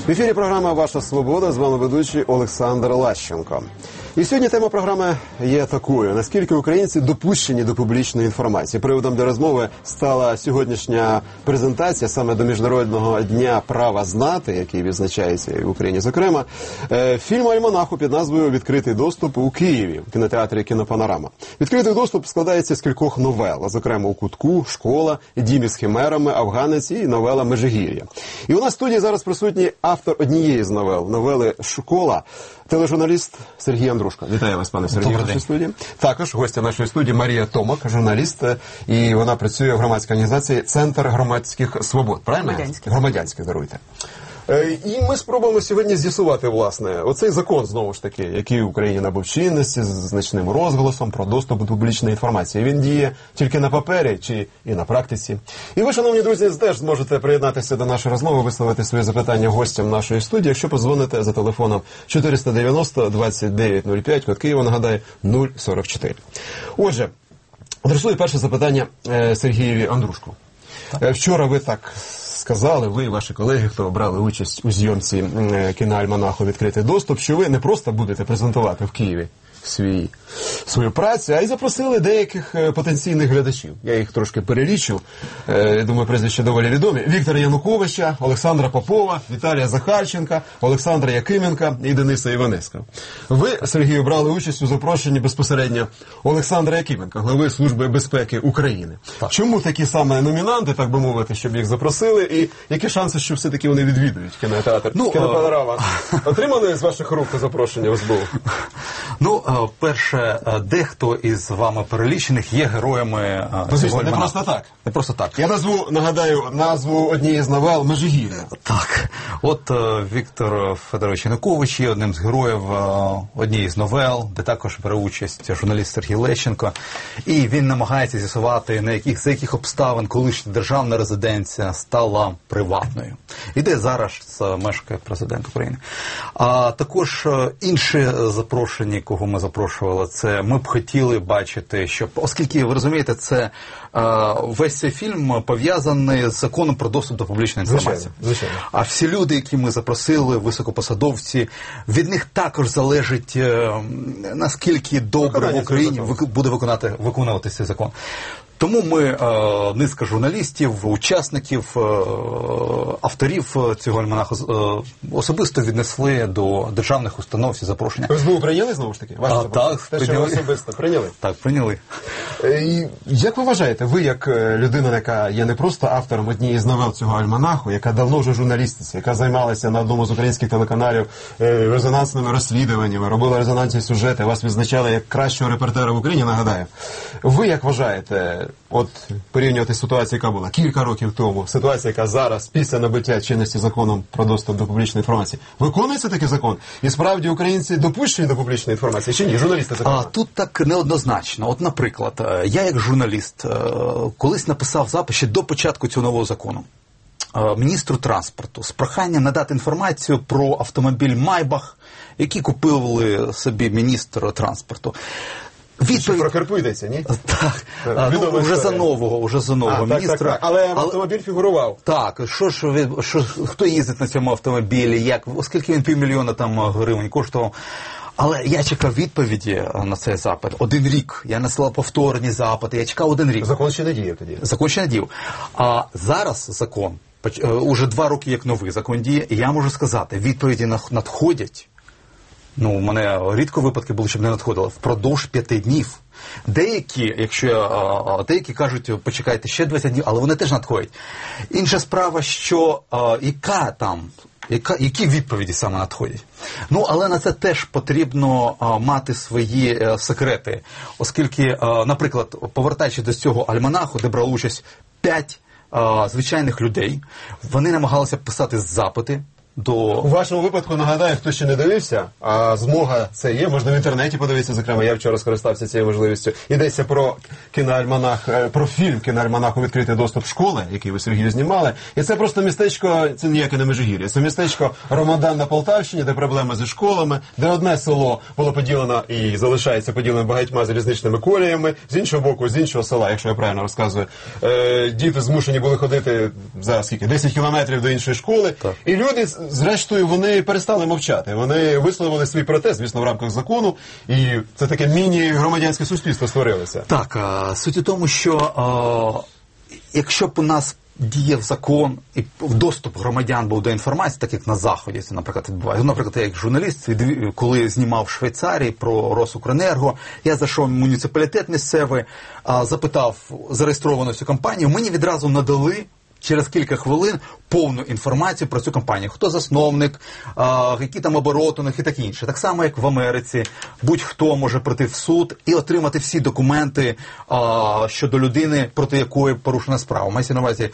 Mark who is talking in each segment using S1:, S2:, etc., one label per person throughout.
S1: В ефірі програма «Ваша свобода», з вами ведучий Олександр Лащенко. І сьогодні тема програми є такою: наскільки українці допущені до публічної інформації. Приводом для розмови стала сьогоднішня презентація саме до Міжнародного дня права знати, який відзначається і в Україні зокрема, фільму «Альманаху» під назвою «Відкритий доступ» у Києві, в кінотеатрі «Кінопанорама». Відкритий доступ складається з кількох новел, зокрема «У кутку», «Школа», «Дім із химерами», «Афганець» і новела «Межигір'я». І у нас в студії зараз присутній автор однієї з новели «Школа», тележурналіст Сергій Андрушко. Вітаю вас, пане Сергію, в нашій студії. Також гостя нашої студії Марія Томак, журналіст, і вона працює в громадській організації «Центр громадських свобод». Правильно? Громадянських, даруйте. І ми спробуємо сьогодні з'ясувати, власне, оцей закон, знову ж таки, який в Україні набув чинності з значним розголосом про доступ до публічної інформації. Він діє тільки на папері чи і на практиці. І ви, шановні друзі, теж зможете приєднатися до нашої розмови, висловити свої запитання гостям нашої студії, якщо подзвоните за телефоном 490-2905, код Києва, нагадаю, 044. Отже, адресую перше запитання Сергієві Андрушку. Вчора ви так сказали, ви і ваші колеги, хто брали участь у зйомці кіноальманаху «Відкритий доступ», що ви не просто будете презентувати в Києві свою працю, а й запросили деяких потенційних глядачів. Я їх трошки перелічив. Я думаю, прізвища доволі відомі. Віктора Януковича, Олександра Попова, Віталія Захарченка, Олександра Якименка і Дениса Іванеська. Ви, Сергію, брали участь у запрошенні безпосередньо Олександра Якименка, глави Служби безпеки України. Так. Чому такі саме номінанти, так би мовити, щоб їх запросили, і які шанси, що все-таки вони відвідують кінотеатр? Кінопанорама. Отримали з ваших рук запрошення в СБУ?
S2: Перше, дехто із вами перелічених є героями цього
S1: не просто так.
S2: Не просто так.
S1: Я нагадаю назву однієї з новел «Межигір'я».
S2: Так. От Віктор Федорович Янукович є одним з героїв однієї з новел, де також бере участь журналіст Сергій Лещенко. І він намагається з'ясувати, за яких обставин колишня державна резиденція стала приватною. І де зараз мешкає президент України. А також інші запрошені, кого ми запрошували, це ми б хотіли бачити, щоб, оскільки, ви розумієте, це весь цей фільм пов'язаний з законом про доступ до публічної інформації.
S1: Звичайно.
S2: А всі люди, які ми запросили, високопосадовці, від них також залежить, наскільки добре в Україні буде виконуватися цей закон. Тому ми, низка журналістів, учасників, авторів цього альманаху особисто віднесли до державних установ всі запрошення.
S1: СБУ прийняли, знову ж таки?
S2: Так,
S1: прийняли. Особисто прийняли?
S2: Так, прийняли.
S1: І як ви вважаєте, ви як людина, яка є не просто автором однієї з новел цього альманаху, яка давно вже журналістиця, яка займалася на одному з українських телеканалів резонансними розслідуваннями, робила резонансні сюжети, вас відзначали як кращого репортера в Україні, нагадаю. Ви як вважаєте, от порівнювати ситуацію, яка була кілька років тому, ситуація, яка зараз, після набуття чинності законом про доступ до публічної інформації, виконується такий закон? І справді українці допущені до публічної інформації чи ні? Журналісти закону?
S2: Тут так неоднозначно. От, наприклад, я як журналіст колись написав запит ще до початку цього нового закону міністру транспорту з проханням надати інформацію про автомобіль «Майбах», який купив собі міністр транспорту.
S1: Відповідь... Про Карпу йдеться, ні?
S2: Так. Уже за нового міністра.
S1: Так. Але автомобіль фігурував.
S2: Так. Хто їздить на цьому автомобілі, оскільки він 500 000 гривень коштував. Але я чекав відповіді на цей запит 1 рік. Я насилав повторні запити, я чекав 1 рік.
S1: Закон ще не діяв тоді.
S2: Закон ще не діяв. А зараз закон, уже 2 роки як новий закон діє, і я можу сказати, відповіді надходять. У мене рідко випадки були, щоб не надходило. Впродовж 5 днів. Деякі кажуть, почекайте ще 20 днів, але вони теж надходять. Інша справа, що які відповіді саме надходять. Але на це теж потрібно мати свої секрети. Оскільки, наприклад, повертаючись до цього альманаху, де брали участь 5 звичайних людей, вони намагалися писати запити,
S1: У вашому випадку, нагадаю, хто ще не дивився, а змога це є, можна в інтернеті подивитися, зокрема, я вчора скористався цією можливістю. Йдеться про кіноальманах, про фільм кіноальманаху «Відкритий доступ» школи, який ви, Сергію, знімали. І це просто містечко, це ніяке не Межигір'я, це містечко Ромодан на Полтавщині, де проблеми зі школами, де одне село було поділено і залишається поділеним багатьма залізничними коліями, з іншого боку, з іншого села, якщо я правильно розказую, діти змушені були ходити за скільки, 10 кілометрів до іншої школи,
S2: так.
S1: І люди зрештою, вони перестали мовчати. Вони висловили свій протест, звісно, в рамках закону, і це таке міні-громадянське суспільство створилося.
S2: Так, суть у тому, що якщо б у нас діяв закон і доступ громадян був до інформації, так як на Заході це, наприклад, відбувається. Наприклад, я як журналіст, коли знімав в Швейцарії про Росукренерго, я зайшов в муніципалітет місцевий, запитав зареєстровану цю компанію, мені відразу надали через кілька хвилин повну інформацію про цю компанію. Хто засновник, які там обороти у них і таке інше. Так само, як в Америці, будь-хто може прийти в суд і отримати всі документи щодо людини, проти якої порушена справа. Мається на увазі,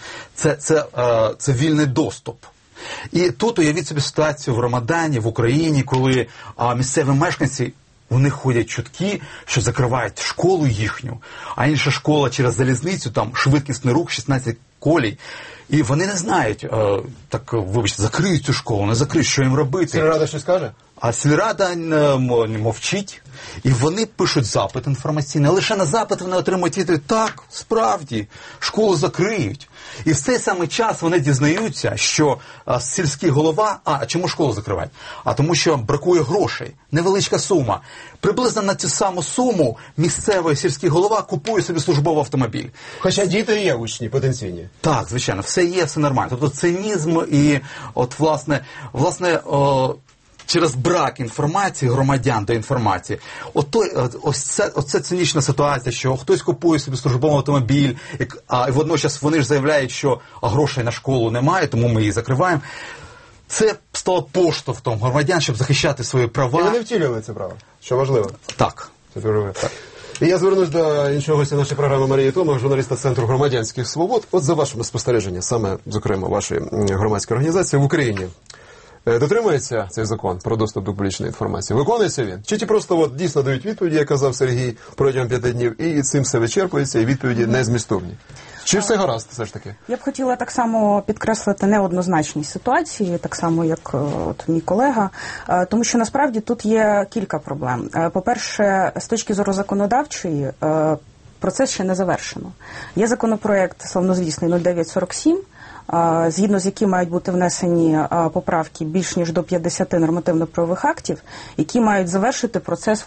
S2: це вільний доступ. І тут уявіть собі ситуацію в Рамадані, в Україні, коли місцеві мешканці, у них ходять чутки, що закривають школу їхню, а інша школа через залізницю, там швидкісний рух, 16 колій. І вони не знають, так, вибачте, закриють цю школу, не закриють, що їм робити.
S1: Сільрада щось каже?
S2: А сільрада мовчить, і вони пишуть запит інформаційний. А лише на запит вони отримують відповідь: так, справді, школу закриють. І в цей самий час вони дізнаються, що сільський голова, чому школу закривають? А тому що бракує грошей, невеличка сума. Приблизно на цю саму суму місцевий сільський голова купує собі службовий автомобіль.
S1: Хоча діти є учні потенційні.
S2: Так, звичайно, все є, все нормально. Тобто цинізм і, от, власне, через брак інформації, громадян до інформації. Оце цинічна ситуація, що хтось купує собі службовий автомобіль, а водночас вони ж заявляють, що грошей на школу немає, тому ми її закриваємо. Це стало поштовхом громадян, щоб захищати свої права.
S1: І вони втілювали це право, що важливо.
S2: Так.
S1: Це дуже так. І я звернусь до іншого гостя нашої програми Марії Томах, журналіста Центру громадянських свобод. От за вашими спостереженнями, саме, зокрема, вашої громадської організації в Україні, дотримується цей закон про доступ до публічної інформації? Виконується він? Чи ті просто дійсно дають відповіді, як казав Сергій, протягом 5 днів, і цим все вичерпується, і відповіді незмістовні? Чи все гаразд все ж таки?
S3: Я б хотіла так само підкреслити неоднозначність ситуації, так само як мій колега, тому що насправді тут є кілька проблем. По-перше, з точки зору законодавчої, процес ще не завершено. Є законопроект славнозвісний 0947, згідно з яким мають бути внесені поправки більш ніж до 50 нормативно-правових актів, які мають завершити процес,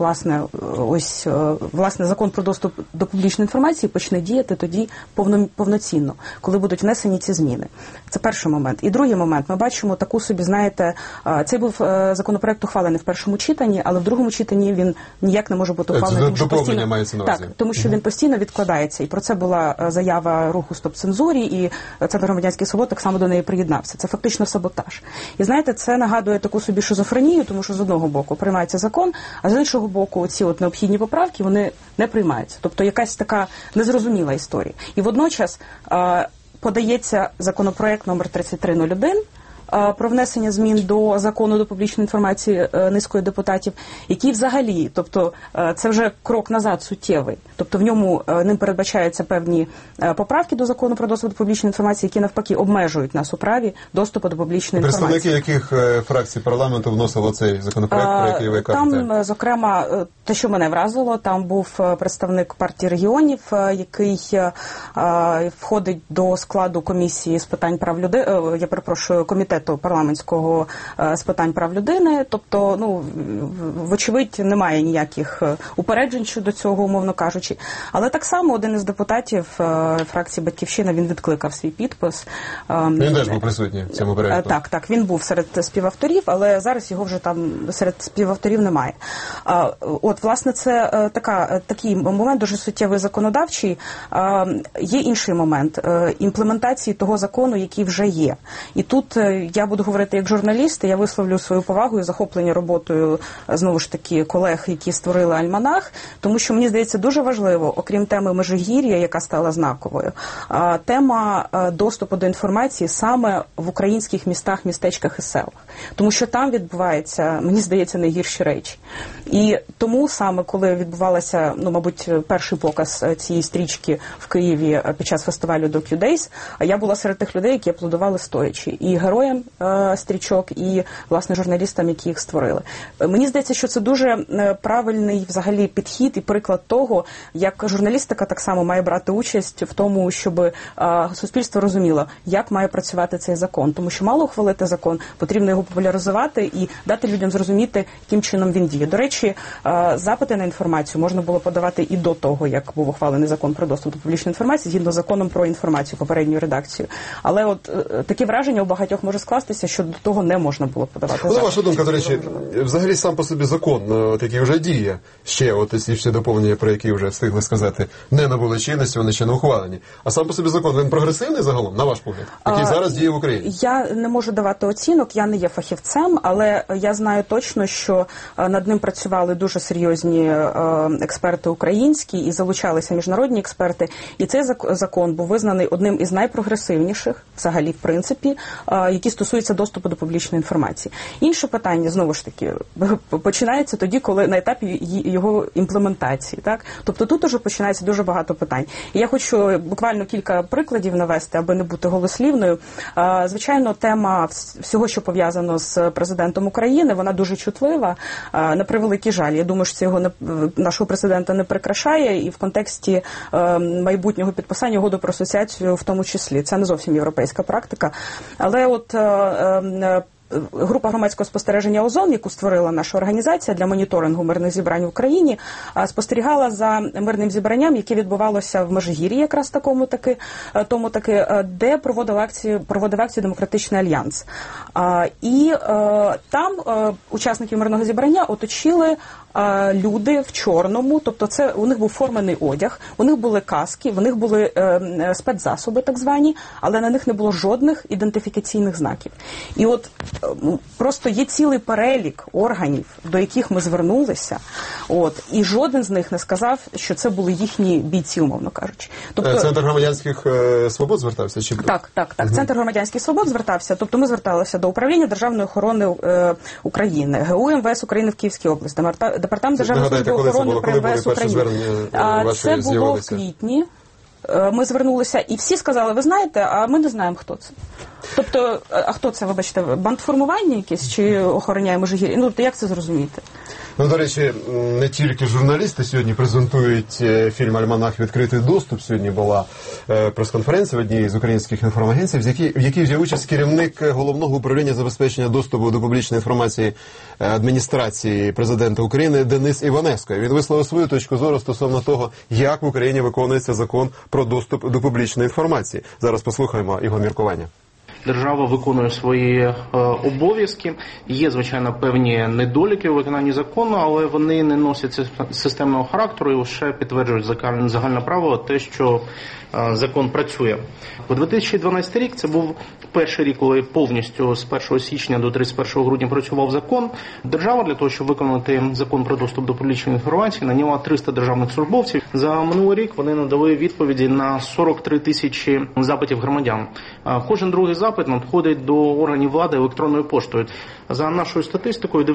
S3: власне, закон про доступ до публічної інформації почне діяти тоді повноцінно, коли будуть внесені ці зміни. Це перший момент. І другий момент. Ми бачимо таку собі, знаєте, цей був законопроект ухвалений в першому читанні, але в другому читанні він ніяк не може бути ухвалений.
S1: Це доповнення мається на увазі.
S3: Так, тому що він постійно відкладається. І про це була заява руху «Стоп цензурі», і Центр громадянських свобод так само до неї приєднався. Це фактично саботаж. І знаєте, це нагадує таку собі шизофренію, тому що з одного боку приймається закон, а з іншого боку ці необхідні поправки, вони не приймаються. Тобто якась така незрозуміла історія. І водночас подається законопроект номер 3301 про внесення змін до закону до публічної інформації низкою депутатів, який взагалі, тобто це вже крок назад суттєвий. Тобто в ним передбачаються певні поправки до закону про доступ до публічної інформації, які навпаки обмежують нас у праві доступу до публічної інформації.
S1: Представники яких фракцій парламенту вносили цей законопроект, про який ви кажете?
S3: Там, зокрема, те, що мене вразило, там був представник партії регіонів, який входить до складу комісії з питань прав людини, комітету парламентського з питань прав людини. Тобто, вочевидь, немає ніяких упереджень щодо цього, умовно кажучи. Але так само один із депутатів фракції «Батьківщина», він відкликав свій підпис.
S1: Він теж був присутній в цьому проєкті.
S3: Так, він був серед співавторів, але зараз його вже там серед співавторів немає. Власне, це такий момент дуже суттєвий законодавчий. Є інший момент імплементації того закону, який вже є. І тут я буду говорити як журналіст, я висловлю свою повагу і захоплення роботою, знову ж таки, колег, які створили «Альманах», тому що, мені здається, дуже важливо, окрім теми Межигір'я, яка стала знаковою, тема доступу до інформації саме в українських містах, містечках і селах. Тому що там відбуваються, мені здається, найгірші речі. І тому саме, коли відбувалася, мабуть, перший показ цієї стрічки в Києві під час фестивалю DocuDays, я була серед тих людей, які аплодували стоячи. І героям стрічок і, власне, журналістам, які їх створили. Мені здається, що це дуже правильний взагалі підхід і приклад того, як журналістика так само має брати участь в тому, щоб суспільство розуміло, як має працювати цей закон. Тому що мало ухвалити закон, потрібно його популяризувати і дати людям зрозуміти, яким чином він діє. До речі, запити на інформацію можна було подавати і до того, як був ухвалений закон про доступ до публічної інформації, згідно з законом про інформацію, попередньою редакцією. Але от таке враження у багатьох може скластися, що до того не можна було подавати запити.
S1: Ваша думка, до речі, взагалі сам по собі закон, який вже діє, ще от ці всі доповнення, про які вже встигли сказати, не набули чинності, вони ще не ухвалені. А сам по собі закон, він прогресивний загалом, на ваш погляд, який зараз діє в Україні?
S3: Я не можу давати оцінок, я не є фахівцем, але я знаю точно, що над ним працювали дуже серйозні експерти українські і залучалися міжнародні експерти. І цей закон був визнаний одним із найпрогресивніших, взагалі, в принципі, які стосуються доступу до публічної інформації. Інше питання, знову ж таки, починається тоді, коли на етапі його імплементації. Так? Тобто тут уже починається дуже багато питань. І я хочу буквально кілька прикладів навести, аби не бути голослівною. Звичайно, тема всього, що пов'язано з президентом України, вона дуже чутлива, на превеликий жаль. Я думаю, що це його нашого президента не прикрашає, і в контексті майбутнього підписання угоди про асоціацію в тому числі. Це не зовсім європейська практика. Але от група громадського спостереження «Озон», яку створила наша організація для моніторингу мирних зібрань в Україні, спостерігала за мирним зібранням, яке відбувалося в Межигір'ї, якраз тому таки, де проводив акцію «Демократичний альянс». І там учасників мирного зібрання оточили люди в чорному, тобто це у них був формений одяг, у них були каски, у них були спецзасоби так звані, але на них не було жодних ідентифікаційних знаків. І от просто є цілий перелік органів, до яких ми звернулися, і жоден з них не сказав, що це були їхні бійці, умовно кажучи.
S1: Тобто Центр громадянських свобод звертався? Чи...
S3: Так. Центр громадянських свобод звертався, тобто ми зверталися до Управління державної охорони України, ГУ МВС України в Київській області, Департамент Державної служби охорони при МВС України. Це було в квітні. Ми звернулися, і всі сказали, ви знаєте, а ми не знаємо, хто це. Тобто, а хто це, вибачте, бандформування якесь, чи охороняє Межигір'я? Ну, як це зрозуміти?
S1: Ну, до речі, не тільки журналісти сьогодні презентують фільм «Альманах. Відкритий доступ». Сьогодні була прес-конференція в одній з українських інформагенцій, в якій взяв участь керівник Головного управління забезпечення доступу до публічної інформації адміністрації президента України Денис Іванеско. Він висловив свою точку зору стосовно того, як в Україні виконується закон про доступ до публічної інформації. Зараз послухаємо його міркування.
S4: Держава виконує свої обов'язки. Є, звичайно, певні недоліки у виконанні закону, але вони не носять системного характеру і лише підтверджують загальне право те, що закон працює. У 2012 рік це був перший рік, коли повністю з 1 січня до 31 грудня працював закон. Держава для того, щоб виконати закон про доступ до публічної інформації, наняла 300 державних службовців. За минулий рік вони надали відповіді на 43 тисячі запитів громадян. Кожен другий запит надходить до органів влади електронною поштою. За нашою статистикою,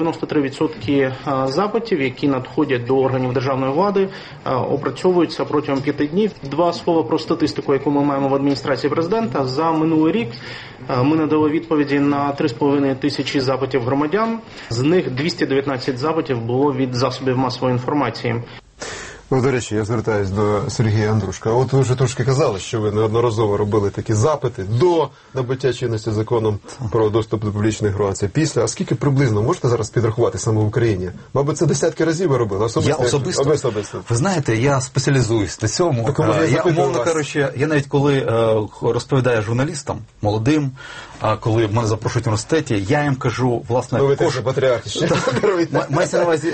S4: 93% запитів, які надходять до органів державної влади, опрацьовуються протягом 5 днів. Два слова про статистику, яку ми маємо в адміністрації президента. За минулий рік ми надали відповіді на 3,5 тисячі запитів громадян. З них 219 запитів було від засобів масової інформації.
S1: Ну, до речі, я звертаюсь до Сергія Андрушка. От ви вже трошки казали, що ви неодноразово робили такі запити до набуття чинності законом про доступ до публічної інформації. Після, а скільки приблизно можете зараз підрахувати саме в Україні? Мабуть, це десятки разів ви робили. Особисто.
S2: Ви знаєте, я спеціалізуюсь на цьому. Я, умовно кажучи, я навіть коли розповідаю журналістам, молодим, коли мене запрошують в університеті, я їм кажу, власне...
S1: Ну, ви теж патріархи ще.
S2: Мається на увазі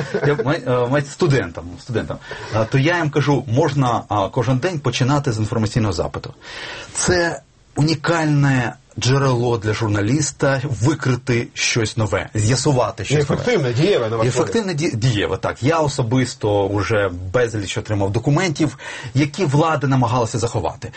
S2: студентам. То я їм кажу, можна кожен день починати з інформаційного запиту. Це унікальне джерело для журналіста викрити щось нове, з'ясувати щось нове.
S1: Ефективне, дієве, на ваш погляд.
S2: Ефективне, дієве, так. Я особисто вже безліч отримав документів, які влади намагалися заховати.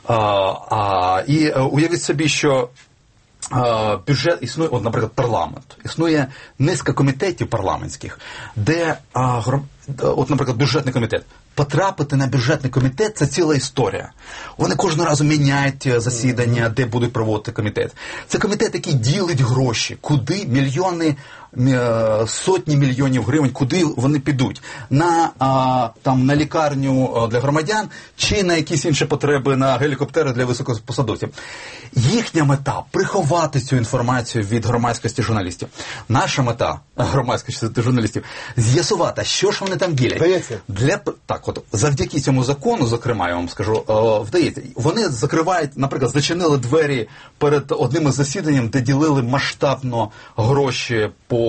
S2: І уявіть собі, що бюджет існує, от, наприклад, парламент. Існує низка комітетів парламентських, де от, наприклад, бюджетний комітет. Потрапити на бюджетний комітет – це ціла історія. Вони кожного разу міняють засідання, де будуть проводити комітет. Це комітет, який ділить гроші. Куди мільйони, сотні мільйонів гривень, куди вони підуть? На лікарню для громадян чи на якісь інші потреби, на гелікоптери для високопосадовців. Їхня мета – приховати цю інформацію від громадськості журналістів. Наша мета громадськості журналістів – з'ясувати, що ж вони там ділять.
S1: Вдається?
S2: Завдяки цьому закону, зокрема, я вам скажу, вдається. Вони закривають, наприклад, зачинили двері перед одним із засіданням, де ділили масштабно гроші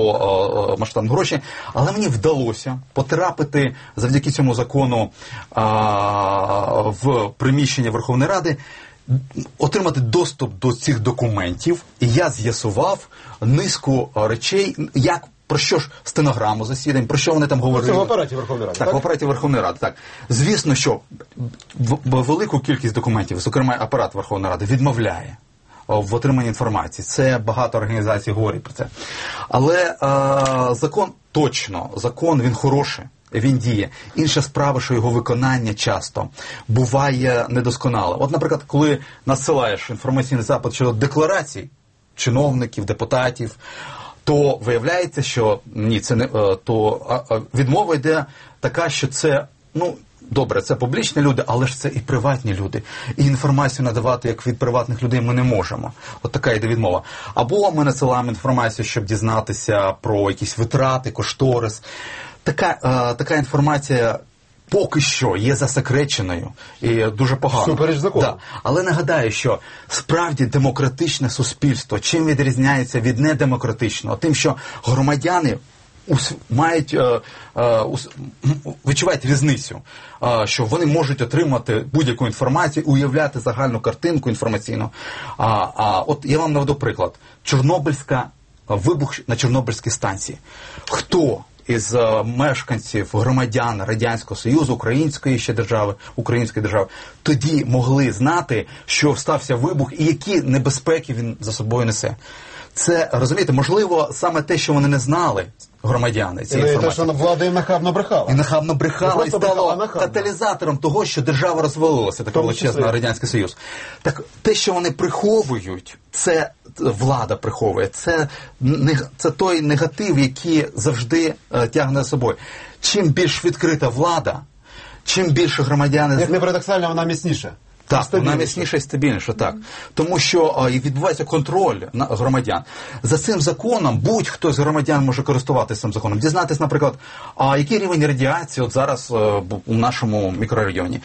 S2: але мені вдалося потрапити завдяки цьому закону в приміщення Верховної Ради, отримати доступ до цих документів, і я з'ясував низку речей, про що ж стенограму засідань, про що вони там говорили.
S1: Це в апараті Верховної Ради,
S2: так? В апараті Верховної Ради, так. Звісно, що велику кількість документів, зокрема апарат Верховної Ради, відмовляє в отриманні інформації. Це багато організацій говорять про це. Але закон, він хороший, він діє. Інша справа, що його виконання часто буває недосконале. От, наприклад, коли надсилаєш інформаційний запит щодо декларацій чиновників, депутатів, то виявляється, що ні, це не відмова йде така, що це, добре, це публічні люди, але ж це і приватні люди. І інформацію надавати, як від приватних людей, ми не можемо. От така йде відмова. Або ми надсилаємо інформацію, щоб дізнатися про якісь витрати, кошторис. Така інформація поки що є засекреченою і дуже погано.
S1: Супереч закону.
S2: Да. Але нагадаю, що справді демократичне суспільство чим відрізняється від недемократичного? Тим, що громадяни відчувають різницю, що вони можуть отримати будь-яку інформацію, уявляти загальну картинку інформаційну. От я вам наведу приклад. Вибух на Чорнобильській станції. Хто із мешканців, громадян Радянського Союзу, української держави, тоді могли знати, що стався вибух і які небезпеки він за собою несе? Це, розумієте, можливо, саме те, що вони не знали, громадяни, цієї інформації.
S1: І те, що влада їм нахабно брехала.
S2: І нахабно брехала, і стало каталізатором того, що держава розвалилася, така величезна Радянський Союз. Так, те, що вони приховують, це влада приховує, це той негатив, який завжди тягне за собою. Чим більш відкрита влада, чим більше громадяни...
S1: Як не парадоксально, вона міцніша.
S2: Так, вона міцніша і стабільніша, так. Тому що відбувається контроль на громадян. За цим законом будь-хто з громадян може користуватися цим законом. Дізнатися, наприклад, який рівень радіації от зараз у нашому мікрорайоні.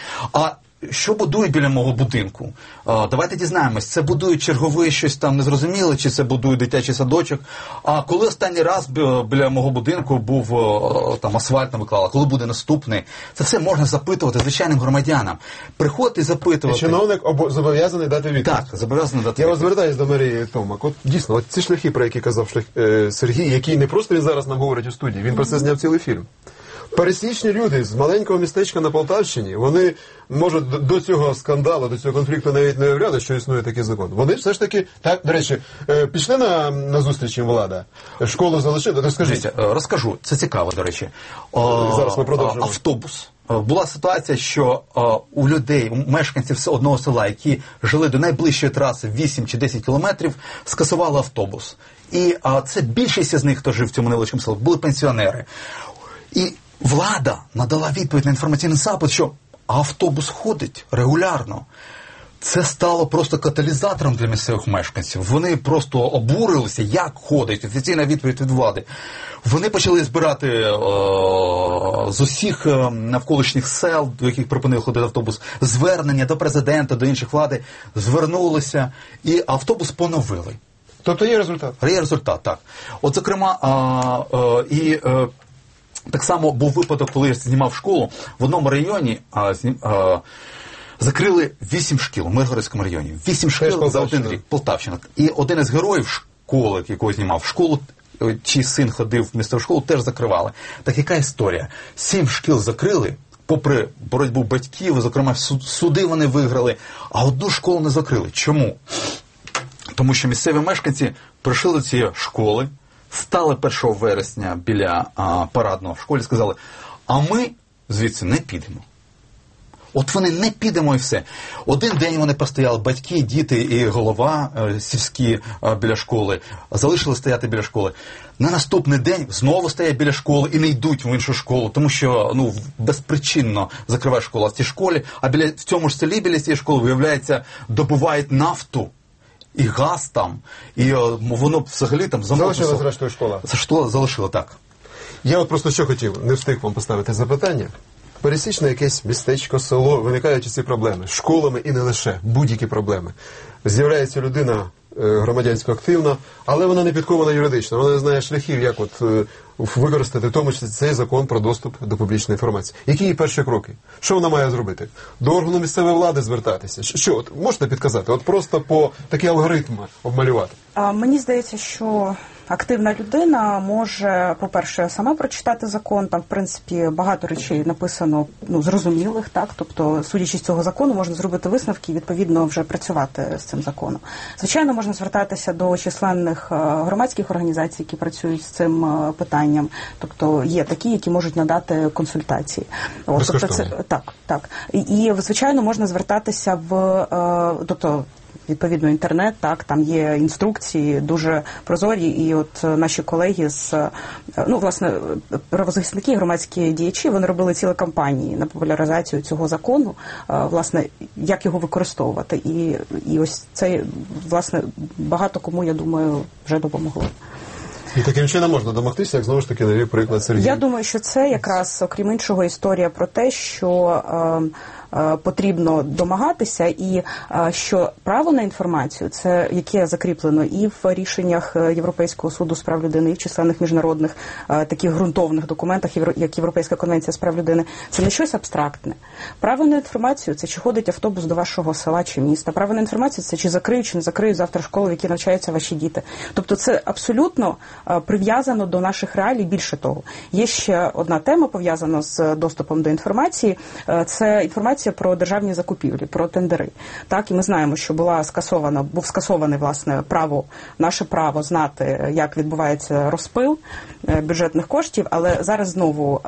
S2: Що будують біля мого будинку? Давайте дізнаємось, це будують черговий щось там незрозуміле, чи це будують дитячий садочок. А коли останній раз біля мого будинку був там асфальт виклали, коли буде наступний? Це все можна запитувати звичайним громадянам. Приходити і запитувати.
S1: І чиновник зобов'язаний дати відповідь.
S2: Так, зобов'язаний дати відповідь.
S1: Я звертаюсь до Марії Томак. От дійсно, ці шляхи, про які казав Сергій, який не просто він зараз нам говорить у студії, він про це зняв цілий фільм. Пересічні люди з маленького містечка на Полтавщині, вони можуть до цього скандалу, до цього конфлікту навіть не уявляти, що існує такий закон. Вони все ж таки, так, до речі, пішли на зустріч їм влада? Школу залишили? Розкажіть.
S2: Розкажу. Це цікаво, до речі.
S1: Зараз ми продовжимо.
S2: Автобус. Була ситуація, що у людей, у мешканців одного села, які жили до найближчої траси 8 чи 10 кілометрів, скасували автобус. І це більшість з них, хто жив в цьому невеличкому селі, були пенсіонери. І влада надала відповідь на інформаційний запит, що автобус ходить регулярно. Це стало просто каталізатором для місцевих мешканців. Вони просто обурилися, як ходить, офіційна відповідь від влади. Вони почали збирати з усіх навколишніх сел, до яких припинив ходити автобус, звернення до президента, до інших влади, звернулися, і автобус поновили.
S1: Тобто є результат?
S2: Є результат, так. От, зокрема, так само був випадок, коли я знімав школу, в одному районі закрили 8 шкіл у Миргородському районі. 8 шкіл за один рік. Полтавщина. І один із героїв школи, якого знімав, школу, чий син ходив в місцеву школу, теж закривали. Так яка історія? 7 шкіл закрили, попри боротьбу батьків, зокрема суди вони виграли, а одну школу не закрили. Чому? Тому що місцеві мешканці прийшли до цієї школи, стали 1 вересня біля парадного в школі, сказали: а ми звідси не підемо. От вони не підемо і все. Один день вони постояли, батьки, діти і голова сільські біля школи, залишили стояти біля школи. На наступний день знову стоять біля школи і не йдуть в іншу школу, тому що безпричинно закривають школу в цій школі, а в цьому ж селі біля цієї школи, виявляється, добувають нафту і газ там, і воно взагалі там
S1: залишила зрештою школа?
S2: Школа залишила, так.
S1: Я от просто що хотів, не встиг вам поставити запитання. Пересічне якесь містечко, село, виникають ці проблеми. З школами і не лише, будь-які проблеми. З'являється людина громадянсько активна, але вона не підкована юридично. Вона не знає шляхів, як використати в тому числі цей закон про доступ до публічної інформації. Які її перші кроки? Що вона має зробити? До органу місцевої влади звертатися? Що? Можете підказати? От просто по такі алгоритми обмалювати.
S3: Мені здається, що активна людина може, по-перше, сама прочитати закон. Там, в принципі, багато речей написано, зрозумілих, так? Тобто, судячи з цього закону, можна зробити висновки і, відповідно, вже працювати з цим законом. Звичайно, можна звертатися до численних громадських організацій, які працюють з цим питанням. Тобто, є такі, які можуть надати консультації.
S1: Безкоштовно.
S3: Так. І, звичайно, можна звертатися тобто, відповідно, інтернет, так, там є інструкції дуже прозорі, і от наші колеги власне, правозахисники, громадські діячі, вони робили цілі кампанії на популяризацію цього закону, власне, як його використовувати. І ось це, власне, багато кому, я думаю, вже допомогло.
S1: І таким чином можна домогтися, як знову ж таки навів приклад Сергій.
S3: Я думаю, що це якраз, окрім іншого, історія про те, що потрібно домагатися, і що право на інформацію, це яке закріплено і в рішеннях Європейського суду з прав людини, і в численних міжнародних таких ґрунтовних документах, як Європейська конвенція з прав людини, це не щось абстрактне. Право на інформацію – це чи ходить автобус до вашого села чи міста. Право на інформацію – це чи закриють, чи не закриють завтра школу, в якій навчаються ваші діти. Тобто це абсолютно прив'язано до наших реалій. Більше того, є ще одна тема, пов'язана з доступом до інформації. Це інформація про державні закупівлі, про тендери. Так, і ми знаємо, що був скасований, власне, наше право знати, як відбувається розпил бюджетних коштів, але зараз знову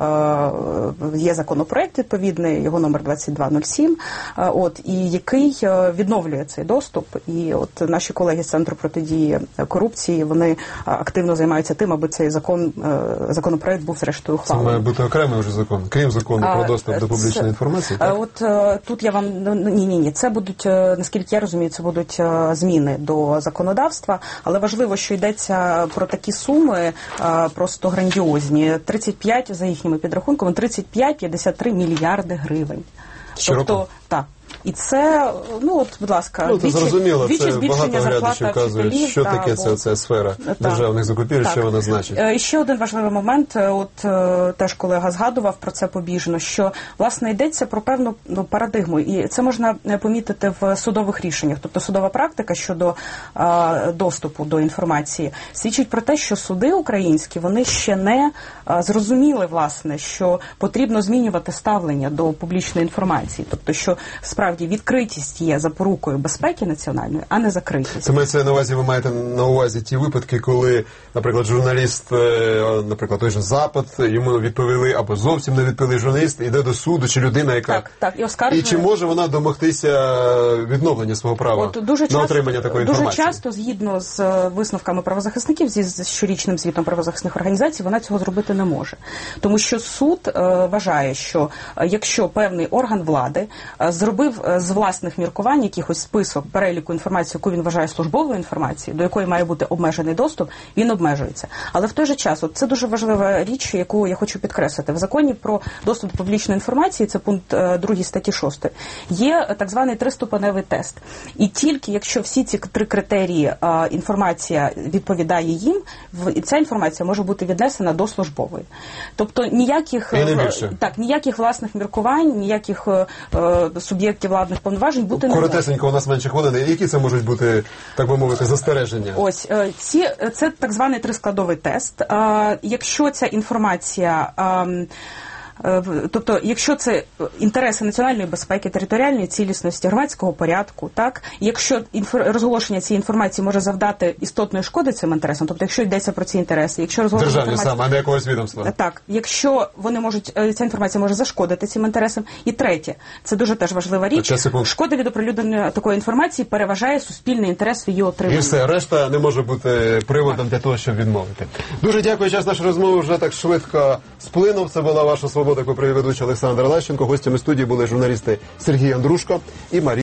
S3: є законопроект відповідний, його номер 2207, і який відновлює цей доступ. І от наші колеги з Центру протидії корупції, вони активно займаються тим, аби цей законопроект був зрештою ухвалений.
S1: Це має бути окремий вже закон, крім закону про доступ до публічної інформації? Так?
S3: От тут я вам... Ні. Це будуть, наскільки я розумію, це будуть зміни до законодавства, але важливо, що йдеться про такі суми просто грандіозні. 35, за їхніми підрахунками, 35-53 мільярди гривень.
S1: Щороку?
S3: Так. І це, будь ласка,
S1: це зрозуміло,
S3: двічі збільшення
S1: глядачів вказують, що таке ця сфера державних закупівель, що вона значить.
S3: І ще один важливий момент, теж колега згадував про це побіжно, що, власне, йдеться про певну парадигму, і це можна помітити в судових рішеннях. Тобто судова практика щодо доступу до інформації свідчить про те, що суди українські, вони ще не зрозуміли, власне, що потрібно змінювати ставлення до публічної інформації. Тобто, що справді відкритість є запорукою безпеки національної, а не закритість.
S1: Це мається на увазі, ви маєте на увазі ті випадки, коли, наприклад, журналіст, наприклад, той же Запад, йому відповіли або зовсім не відповіли, журналіст іде до суду, чи людина, яка...
S3: Так, і оскаржує...
S1: І чи може вона домогтися відновлення свого права на отримання такої інформації?
S3: Дуже часто, згідно з висновками правозахисників, з щорічним звітом правозахисних організацій, вона цього зробити не може. Тому що суд вважає, що якщо певний орган влади зробив з власних міркувань якихось список, переліку інформації, яку він вважає службовою інформацією, до якої має бути обмежений доступ, він обмежується. Але в той же час, це дуже важлива річ, яку я хочу підкреслити. В законі про доступ до публічної інформації, це пункт 2 статті 6, є так званий триступеневий тест. І тільки якщо всі ці три критерії інформація відповідає їм, ця інформація може бути віднесена до службової. Тобто ніяких власних міркувань, ніяких суб'єктів владних повноважень бути не може.
S1: Коротесенько, у нас менше хвилини. Які це можуть бути, так би мовити, застереження?
S3: Ось, це так званий трискладовий тест. Якщо ця інформація Тобто, якщо це інтереси національної безпеки, територіальної цілісності, громадського порядку, так, якщо розголошення цієї інформації може завдати істотної шкоди цим інтересам, тобто, якщо йдеться про ці інтереси, якщо розголошення
S1: Державні саме, а не якогось відомства.
S3: Так, якщо вони можуть, ця інформація може зашкодити цим інтересам. І третє, це дуже теж важлива річ, шкода від оприлюднення такої інформації переважає суспільний інтерес в її отриманні.
S1: І все, решта не може бути приводом для того, щоб відмовити. Дуже дякую, час нашої розмови вже так швидко сплинув. Це була «Ваша свобода», яку провів ведучий Олександр Лащенко. Гостями студії були журналісти Сергій Андрушко і Марія